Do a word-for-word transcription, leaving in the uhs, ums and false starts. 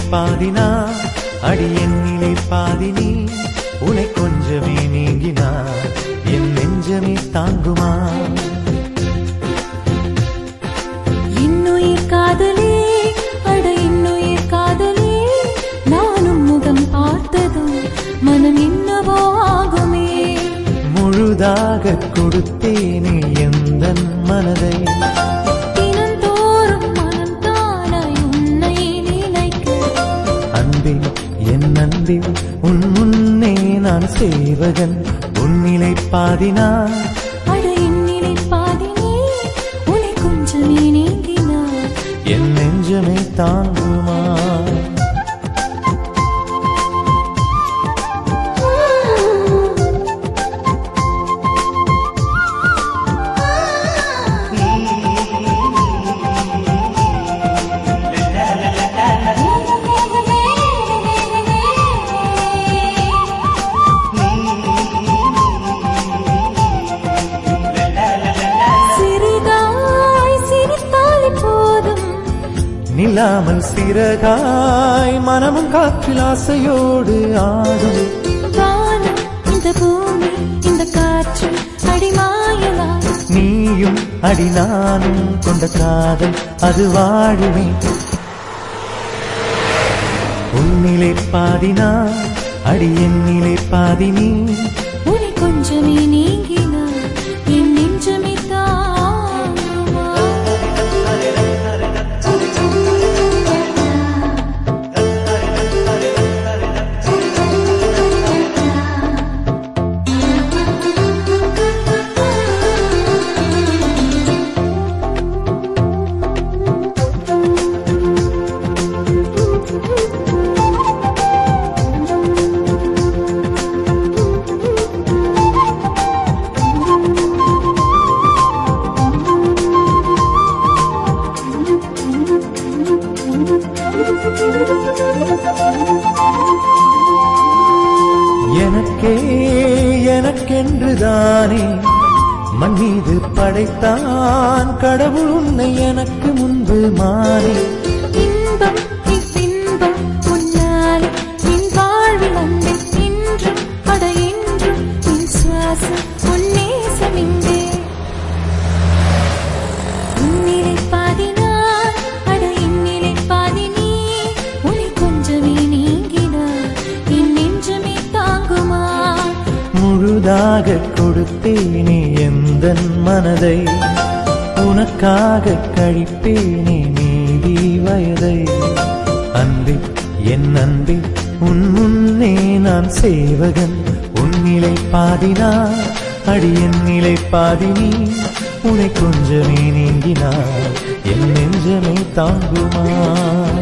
பாதினா அடி என்னிலே பாதினி உனை கொஞ்சமே நீங்கினா என் நெஞ்சமே தாங்குமா இன்னுயிர் காதலே அட இன்னுயிர் காதலே நானும் முகம் பார்த்ததும் மனம் என்னவோ ஆகுமே முழுதாக கொடுத்தேனே எந்தன் மனதை தினந்தோறும் மனம் தானாய் உன்னை நினைக்க அன்பே என் அன்பே உன் முன்னே நான் சேவகன் உன்னிலை பாதினா அட என்னிலே பாதினே உன்னை கொஞ்சமே நீங்கினார் என் நெஞ்சமே தாங்குமா நில்லாமல் சிறகாய் மனமும் காற்றில் ஆசையோடு ஆடும் வானம் இந்த பூமி இந்த காற்று அடிமாயலா நீயும் அடி நானும் கொண்ட காதல் அது வாழுமே உன்னிலே பாதினா அடி என்னிலே பாதினி உன்னை கொஞ்சமே நீங்கினார் என் நெஞ்சமே தாங்குமா எனக்கே எனக்கென்றுதானே மண் மீது படைத்தான் கடவுள் உன்னை எனக்கு முன்பு மாறி இன்பம் இவ்வின்பம் உன்னாலே என் வாழ்வில் வந்தே இன்றும் அட இன்றும் என் சுவாசம் உன் நேசம் இங்கே உன்னிலே பாதினார் அட என்னிலே பாதினி உன்னை கொஞ்சமே நீங்கினார் என் நெஞ்சமே தாங்குமா முழுதாக கொடுத்தேனே எந்தன் மனதை உனக்காக கழிப்பேனே மீதி வயதை அன்பே என் அன்பே உன் முன்னே நான் சேவகன் உன்னிலை பாதினா அடி என்னிலை பாதினி உனை கொஞ்சமே நீங்கினார் என் நெஞ்சமே தாங்குமா